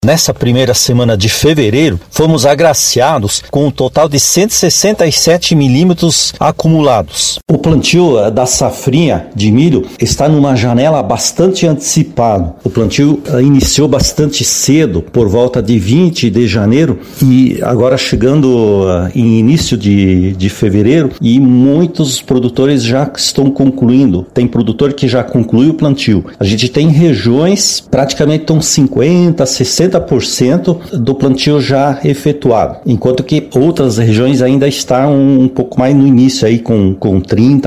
Nessa primeira semana de fevereiro, fomos agraciados com um total de 167 milímetros acumulados. O plantio da safrinha de milho está numa janela bastante antecipada. O plantio iniciou bastante cedo, por volta de 20 de janeiro, e agora chegando em início de fevereiro, e muitos produtores já estão concluindo. Tem produtor que já concluiu o plantio. A gente tem regiões praticamente estão 50%, 60% do plantio já efetuado, enquanto que outras regiões ainda estão um pouco mais no início, aí com 30%,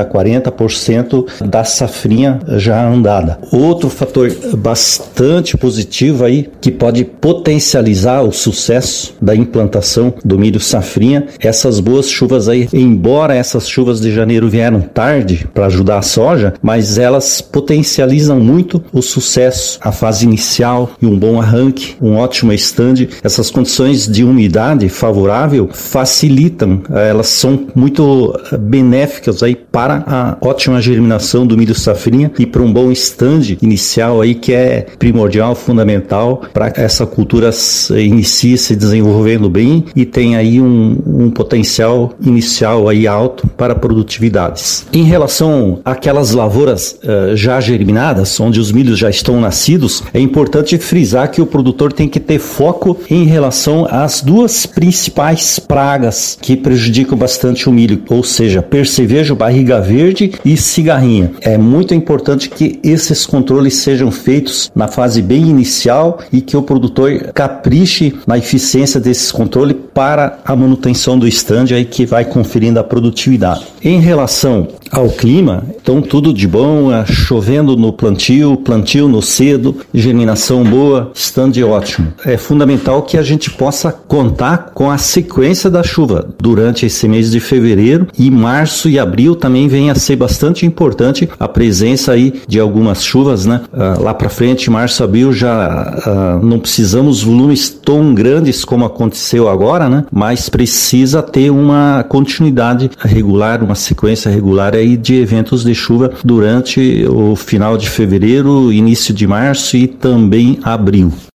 40% da safrinha já andada. Outro fator bastante positivo aí, que pode potencializar o sucesso da implantação do milho safrinha, essas boas chuvas aí, embora essas chuvas de janeiro vieram tarde para ajudar a soja, mas elas potencializam muito o sucesso, a fase inicial e um bom arranque, um ótimo estande. Essas condições de umidade favorável facilitam, elas são muito benéficas aí para a ótima germinação do milho safrinha e para um bom estande inicial aí, que é primordial, fundamental para essa cultura inicie se desenvolvendo bem e tem aí um potencial inicial aí alto para produtividades. Em relação àquelas lavouras já germinadas, onde os milhos já estão nascidos, é importante frisar que o produtor tem que ter foco em relação às duas principais pragas que prejudicam bastante o milho, ou seja, percevejo, barriga verde e cigarrinha. É muito importante que esses controles sejam feitos na fase bem inicial e que o produtor capriche na eficiência desses controles para a manutenção do estande aí, que vai conferindo a produtividade. Em relação ao clima, então tudo de bom, chovendo no plantio no cedo, germinação boa, estande ótimo. É fundamental que a gente possa contar com a sequência da chuva durante esse mês de fevereiro, e março e abril também vem a ser bastante importante a presença aí de algumas chuvas, né? Lá para frente, março, abril, já não precisamos volumes tão grandes como aconteceu agora, né? Mas precisa ter uma continuidade regular, uma sequência regular aí de eventos de chuva durante o final de fevereiro, início de março e também abril.